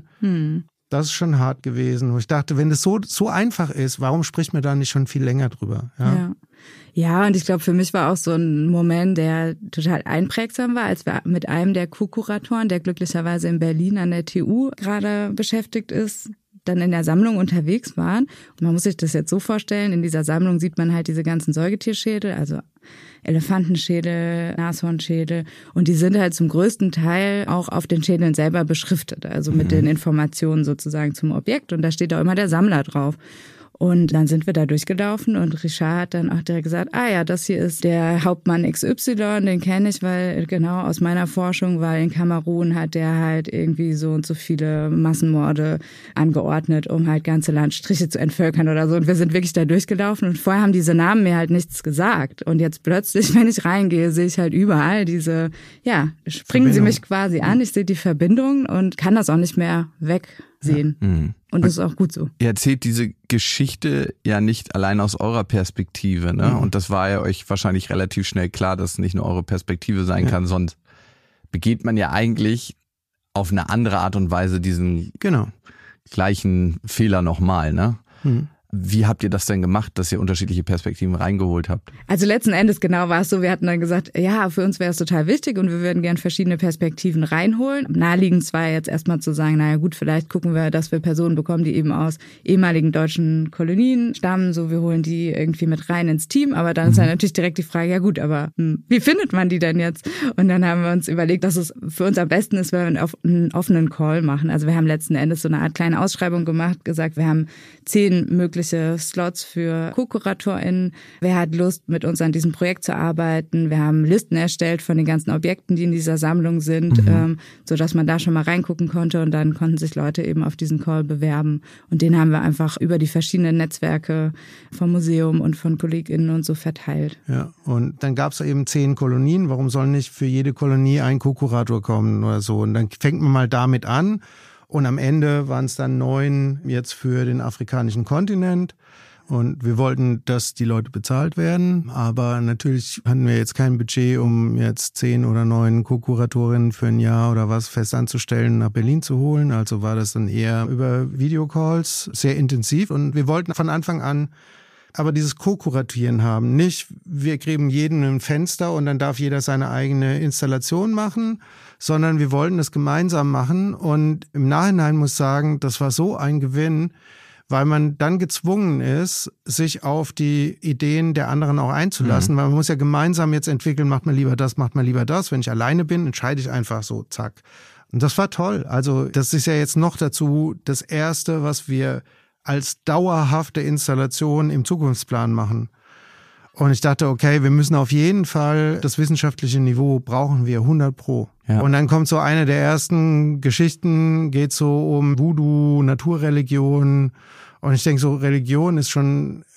hart gewesen. Und ich dachte, wenn das so einfach ist, warum spricht man da nicht schon viel länger drüber? Ja, und ich glaube, für mich war auch so ein Moment, der total einprägsam war, als wir mit einem der Co-Kuratoren, der glücklicherweise in Berlin an der TU gerade beschäftigt ist, dann in der Sammlung unterwegs waren. Und man muss sich das jetzt so vorstellen, in dieser Sammlung sieht man halt diese ganzen Säugetierschädel, also Elefantenschädel, Nashornschädel. Und die sind halt zum größten Teil auch auf den Schädeln selber beschriftet, also mit den Informationen sozusagen zum Objekt. Und da steht auch immer der Sammler drauf. Und dann sind wir da durchgelaufen und Richard hat dann auch direkt gesagt, das hier ist der Hauptmann XY, den kenne ich, weil genau aus meiner Forschung, weil in Kamerun hat der halt irgendwie so und so viele Massenmorde angeordnet, um halt ganze Landstriche zu entvölkern oder so. Und wir sind wirklich da durchgelaufen und vorher haben diese Namen mir halt nichts gesagt. Und jetzt plötzlich, wenn ich reingehe, sehe ich halt überall diese, springen sie mich quasi an, ich sehe die Verbindung und kann das auch nicht mehr wegsehen. Und das ist auch gut so. Ihr erzählt diese Geschichte ja nicht allein aus eurer Perspektive, ne? Und das war ja euch wahrscheinlich relativ schnell klar, dass es nicht nur eure Perspektive sein kann, sonst begeht man ja eigentlich auf eine andere Art und Weise diesen gleichen Fehler nochmal, ne? Wie habt ihr das denn gemacht, dass ihr unterschiedliche Perspektiven reingeholt habt? Also letzten Endes genau war es so, wir hatten dann gesagt, für uns wäre es total wichtig und wir würden gern verschiedene Perspektiven reinholen. Naheliegend war jetzt erstmal zu sagen, vielleicht gucken wir, dass wir Personen bekommen, die eben aus ehemaligen deutschen Kolonien stammen, so wir holen die irgendwie mit rein ins Team, aber dann ist dann natürlich direkt die Frage, aber wie findet man die denn jetzt? Und dann haben wir uns überlegt, dass es für uns am besten ist, wenn wir einen offenen Call machen. Also wir haben letzten Endes so eine Art kleine Ausschreibung gemacht, gesagt, wir haben 10 mögliche Slots für Co-KuratorInnen. Wer hat Lust, mit uns an diesem Projekt zu arbeiten? Wir haben Listen erstellt von den ganzen Objekten, die in dieser Sammlung sind, sodass man da schon mal reingucken konnte und dann konnten sich Leute eben auf diesen Call bewerben. Und den haben wir einfach über die verschiedenen Netzwerke vom Museum und von KollegInnen und so verteilt. Ja, und dann gab es eben 10 Kolonien. Warum soll nicht für jede Kolonie ein Co-Kurator kommen oder so? Und dann fängt man mal damit an. Und am Ende waren es dann 9 jetzt für den afrikanischen Kontinent. Und wir wollten, dass die Leute bezahlt werden. Aber natürlich hatten wir jetzt kein Budget, um jetzt 10 oder 9 Co-Kuratorinnen für ein Jahr oder was fest anzustellen, nach Berlin zu holen. Also war das dann eher über Videocalls, sehr intensiv. Und wir wollten von Anfang an aber dieses Co-Kuratieren haben. Nicht, wir geben jedem ein Fenster und dann darf jeder seine eigene Installation machen, sondern wir wollten das gemeinsam machen. Und im Nachhinein muss ich sagen, das war so ein Gewinn, weil man dann gezwungen ist, sich auf die Ideen der anderen auch einzulassen, weil man muss ja gemeinsam jetzt entwickeln, macht man lieber das, macht man lieber das. Wenn ich alleine bin, entscheide ich einfach so, zack. Und das war toll. Also das ist ja jetzt noch dazu das Erste, was wir als dauerhafte Installation im Zukunftsplan machen. Und ich dachte, okay, wir müssen auf jeden Fall das wissenschaftliche Niveau brauchen wir 100%. Ja. Und dann kommt so eine der ersten Geschichten, geht so um Voodoo, Naturreligion. Und ich denke so, Religion ist schon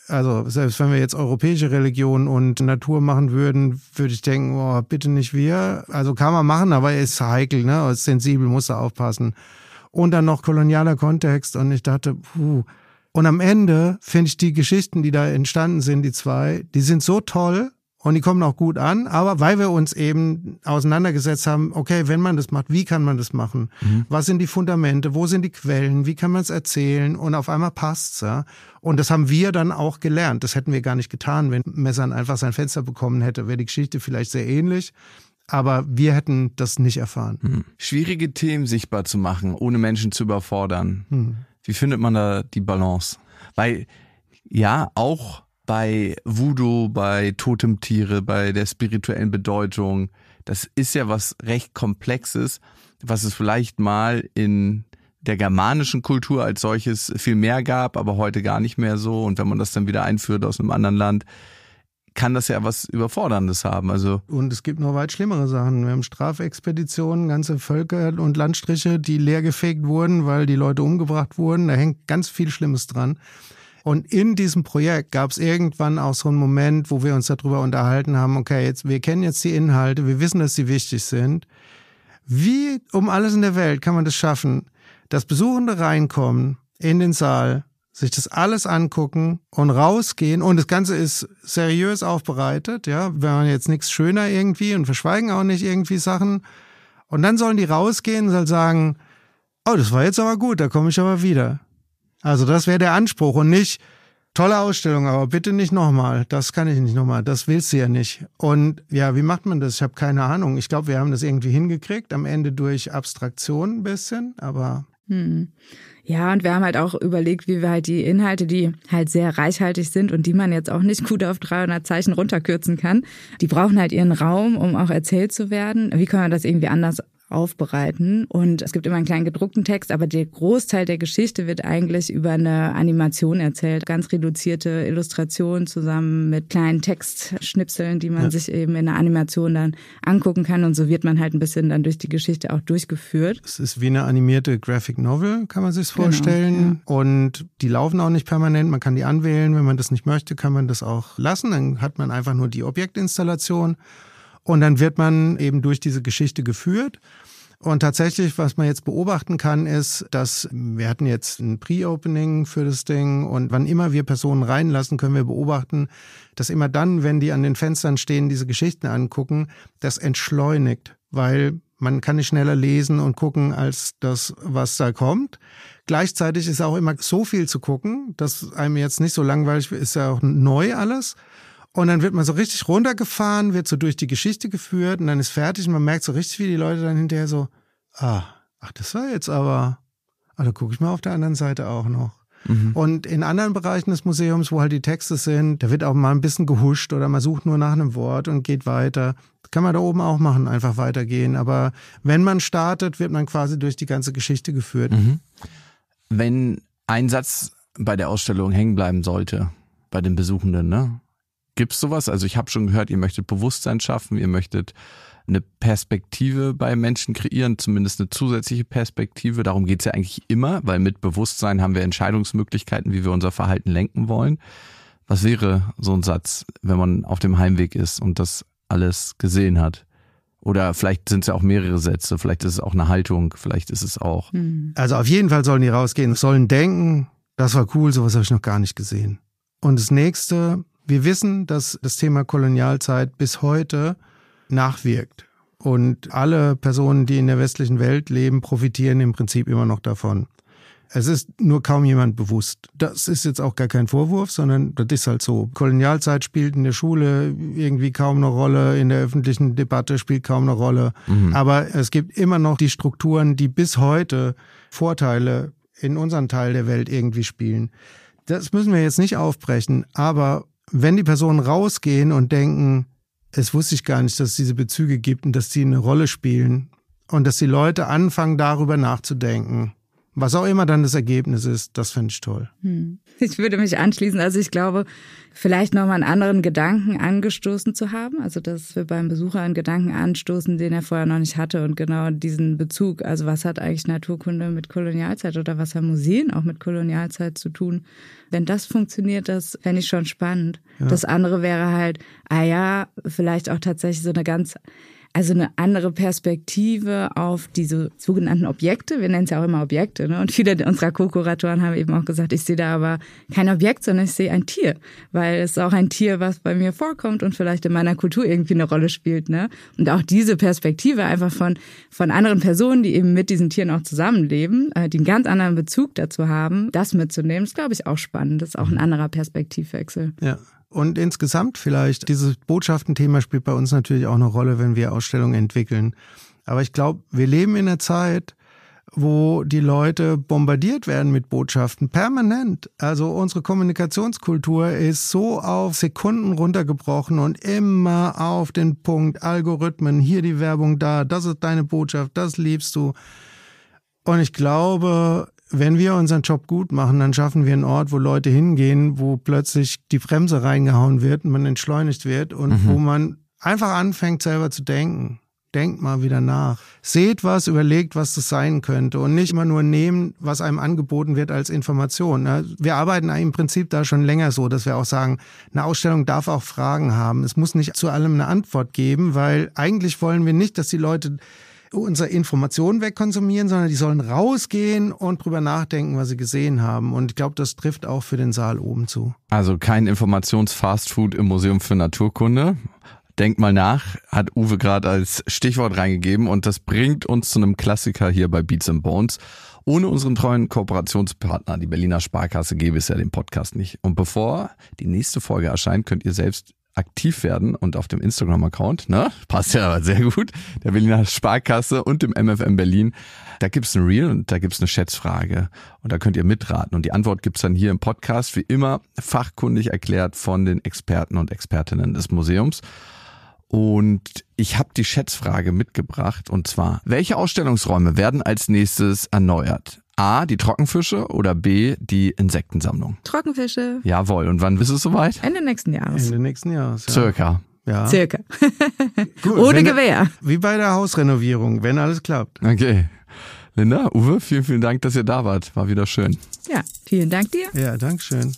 Also selbst wenn wir jetzt europäische Religion und Natur machen würden, würde ich denken, oh, bitte nicht wir. Also kann man machen, aber ist heikel, ne? Ist sensibel, muss da aufpassen. Und dann noch kolonialer Kontext und ich dachte, puh. Und am Ende finde ich die Geschichten, die da entstanden sind, die zwei, die sind so toll und die kommen auch gut an, aber weil wir uns eben auseinandergesetzt haben, okay, wenn man das macht, wie kann man das machen? Was sind die Fundamente? Wo sind die Quellen? Wie kann man es erzählen? Und auf einmal passt's, ja. Und das haben wir dann auch gelernt. Das hätten wir gar nicht getan, wenn Messan einfach sein Fenster bekommen hätte. Wäre die Geschichte vielleicht sehr ähnlich. Aber wir hätten das nicht erfahren. Schwierige Themen sichtbar zu machen, ohne Menschen zu überfordern. Wie findet man da die Balance? Weil ja, auch bei Voodoo, bei Totemtiere, bei der spirituellen Bedeutung, das ist ja was recht Komplexes, was es vielleicht mal in der germanischen Kultur als solches viel mehr gab, aber heute gar nicht mehr so. Und wenn man das dann wieder einführt aus einem anderen Land, kann das ja was Überforderndes haben. Also und es gibt noch weit schlimmere Sachen. Wir haben Strafexpeditionen, ganze Völker und Landstriche, die leergefegt wurden, weil die Leute umgebracht wurden. Da hängt ganz viel Schlimmes dran. Und in diesem Projekt gab es irgendwann auch so einen Moment, wo wir uns darüber unterhalten haben, okay, wir kennen jetzt die Inhalte, wir wissen, dass sie wichtig sind. Wie um alles in der Welt kann man das schaffen, dass Besuchende reinkommen in den Saal, sich das alles angucken und rausgehen und das Ganze ist seriös aufbereitet, ja, wir machen jetzt nichts schöner irgendwie und verschweigen auch nicht irgendwie Sachen und dann sollen die rausgehen und sollen sagen, oh, das war jetzt aber gut, da komme ich aber wieder. Also das wäre der Anspruch und nicht, tolle Ausstellung, aber bitte nicht nochmal, das kann ich nicht nochmal, das willst du ja nicht. Und ja, wie macht man das? Ich habe keine Ahnung. Ich glaube, wir haben das irgendwie hingekriegt, am Ende durch Abstraktion ein bisschen, aber... Ja, und wir haben halt auch überlegt, wie wir halt die Inhalte, die halt sehr reichhaltig sind und die man jetzt auch nicht gut auf 300 Zeichen runterkürzen kann, die brauchen halt ihren Raum, um auch erzählt zu werden. Wie können wir das irgendwie anders aufbereiten? Und es gibt immer einen kleinen gedruckten Text, aber der Großteil der Geschichte wird eigentlich über eine Animation erzählt. Ganz reduzierte Illustrationen zusammen mit kleinen Textschnipseln, die man sich eben in der Animation dann angucken kann. Und so wird man halt ein bisschen dann durch die Geschichte auch durchgeführt. Es ist wie eine animierte Graphic Novel, kann man sich vorstellen. Genau, ja. Und die laufen auch nicht permanent. Man kann die anwählen. Wenn man das nicht möchte, kann man das auch lassen. Dann hat man einfach nur die Objektinstallation. Und dann wird man eben durch diese Geschichte geführt. Und tatsächlich, was man jetzt beobachten kann, ist, dass wir hatten jetzt ein Pre-Opening für das Ding und wann immer wir Personen reinlassen, können wir beobachten, dass immer dann, wenn die an den Fenstern stehen, diese Geschichten angucken, das entschleunigt, weil man kann nicht schneller lesen und gucken als das, was da kommt. Gleichzeitig ist auch immer so viel zu gucken, dass einem jetzt nicht so langweilig ist, ja auch neu alles. Und dann wird man so richtig runtergefahren, wird so durch die Geschichte geführt und dann ist fertig und man merkt so richtig, wie die Leute dann hinterher so, das war jetzt aber, da gucke ich mal auf der anderen Seite auch noch. Und in anderen Bereichen des Museums, wo halt die Texte sind, da wird auch mal ein bisschen gehuscht oder man sucht nur nach einem Wort und geht weiter. Das kann man da oben auch machen, einfach weitergehen. Aber wenn man startet, wird man quasi durch die ganze Geschichte geführt. Wenn ein Satz bei der Ausstellung hängen bleiben sollte, bei den Besuchenden, ne? Gibt's sowas? Also ich habe schon gehört, ihr möchtet Bewusstsein schaffen, ihr möchtet eine Perspektive bei Menschen kreieren, zumindest eine zusätzliche Perspektive. Darum geht's ja eigentlich immer, weil mit Bewusstsein haben wir Entscheidungsmöglichkeiten, wie wir unser Verhalten lenken wollen. Was wäre so ein Satz, wenn man auf dem Heimweg ist und das alles gesehen hat? Oder vielleicht sind es ja auch mehrere Sätze, vielleicht ist es auch eine Haltung, vielleicht ist es auch... Also auf jeden Fall sollen die rausgehen, sollen denken, das war cool, sowas habe ich noch gar nicht gesehen. Und das Nächste... Wir wissen, dass das Thema Kolonialzeit bis heute nachwirkt. Und alle Personen, die in der westlichen Welt leben, profitieren im Prinzip immer noch davon. Es ist nur kaum jemand bewusst. Das ist jetzt auch gar kein Vorwurf, sondern das ist halt so. Kolonialzeit spielt in der Schule irgendwie kaum eine Rolle, in der öffentlichen Debatte spielt kaum eine Rolle. Aber es gibt immer noch die Strukturen, die bis heute Vorteile in unserem Teil der Welt irgendwie spielen. Das müssen wir jetzt nicht aufbrechen, aber wenn die Personen rausgehen und denken, es wusste ich gar nicht, dass es diese Bezüge gibt und dass die eine Rolle spielen und dass die Leute anfangen, darüber nachzudenken, Was auch immer dann das Ergebnis ist, das finde ich toll. Ich würde mich anschließen. Also ich glaube, vielleicht nochmal einen anderen Gedanken angestoßen zu haben. Also dass wir beim Besucher einen Gedanken anstoßen, den er vorher noch nicht hatte. Und genau diesen Bezug, also was hat eigentlich Naturkunde mit Kolonialzeit oder was haben Museen auch mit Kolonialzeit zu tun? Wenn das funktioniert, das fände ich schon spannend. Ja. Das andere wäre halt, vielleicht auch tatsächlich so eine andere Perspektive auf diese sogenannten Objekte. Wir nennen es ja auch immer Objekte, ne? Und viele unserer Co-Kuratoren haben eben auch gesagt, ich sehe da aber kein Objekt, sondern ich sehe ein Tier. Weil es ist auch ein Tier, was bei mir vorkommt und vielleicht in meiner Kultur irgendwie eine Rolle spielt, ne? Und auch diese Perspektive einfach von anderen Personen, die eben mit diesen Tieren auch zusammenleben, die einen ganz anderen Bezug dazu haben, das mitzunehmen, ist, glaube ich, auch spannend. Das ist auch ein anderer Perspektivwechsel. Ja. Und insgesamt vielleicht, dieses Botschaftenthema spielt bei uns natürlich auch eine Rolle, wenn wir Ausstellungen entwickeln. Aber ich glaube, wir leben in einer Zeit, wo die Leute bombardiert werden mit Botschaften, permanent. Also unsere Kommunikationskultur ist so auf Sekunden runtergebrochen und immer auf den Punkt, Algorithmen, hier die Werbung da, das ist deine Botschaft, das liebst du. Und ich glaube, wenn wir unseren Job gut machen, dann schaffen wir einen Ort, wo Leute hingehen, wo plötzlich die Bremse reingehauen wird und man entschleunigt wird und wo man einfach anfängt, selber zu denken. Denkt mal wieder nach. Seht was, überlegt, was das sein könnte und nicht immer nur nehmen, was einem angeboten wird als Information. Wir arbeiten im Prinzip da schon länger so, dass wir auch sagen, eine Ausstellung darf auch Fragen haben. Es muss nicht zu allem eine Antwort geben, weil eigentlich wollen wir nicht, dass die Leute unsere Informationen wegkonsumieren, sondern die sollen rausgehen und drüber nachdenken, was sie gesehen haben. Und ich glaube, das trifft auch für den Saal oben zu. Also kein Informations-Fastfood im Museum für Naturkunde. Denk mal nach, hat Uwe gerade als Stichwort reingegeben und das bringt uns zu einem Klassiker hier bei Beats & Bones. Ohne unseren treuen Kooperationspartner, die Berliner Sparkasse, gäbe es ja den Podcast nicht. Und bevor die nächste Folge erscheint, könnt ihr selbst aktiv werden und auf dem Instagram-Account, ne, passt ja aber sehr gut, der Berliner Sparkasse und dem MFM Berlin, da gibt's ein Reel und da gibt's eine Schätzfrage und da könnt ihr mitraten und die Antwort gibt's dann hier im Podcast, wie immer fachkundig erklärt von den Experten und Expertinnen des Museums. Und ich habe die Schätzfrage mitgebracht und zwar, welche Ausstellungsräume werden als nächstes erneuert? A, die Trockenfische oder B, die Insektensammlung? Trockenfische. Jawohl. Und wann ist es soweit? Ende nächsten Jahres. Ende nächsten Jahres, ja. Circa. Ja. Circa. Gut, ohne Gewehr. Wie bei der Hausrenovierung, wenn alles klappt. Okay. Linda, Uwe, vielen, vielen Dank, dass ihr da wart. War wieder schön. Ja, vielen Dank dir. Ja, dankeschön.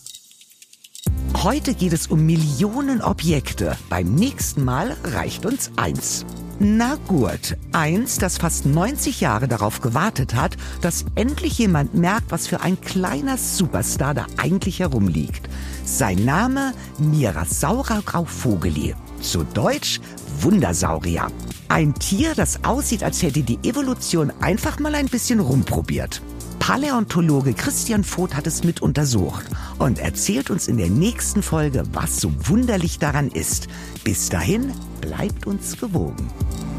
Heute geht es um Millionen Objekte. Beim nächsten Mal reicht uns eins. Na gut, eins, das fast 90 Jahre darauf gewartet hat, dass endlich jemand merkt, was für ein kleiner Superstar da eigentlich herumliegt. Sein Name Mirasaura grauvogeli. Zu Deutsch Wundersaurier. Ein Tier, das aussieht, als hätte die Evolution einfach mal ein bisschen rumprobiert. Paläontologe Christian Voth hat es mit untersucht und erzählt uns in der nächsten Folge, was so wunderlich daran ist. Bis dahin, bleibt uns gewogen.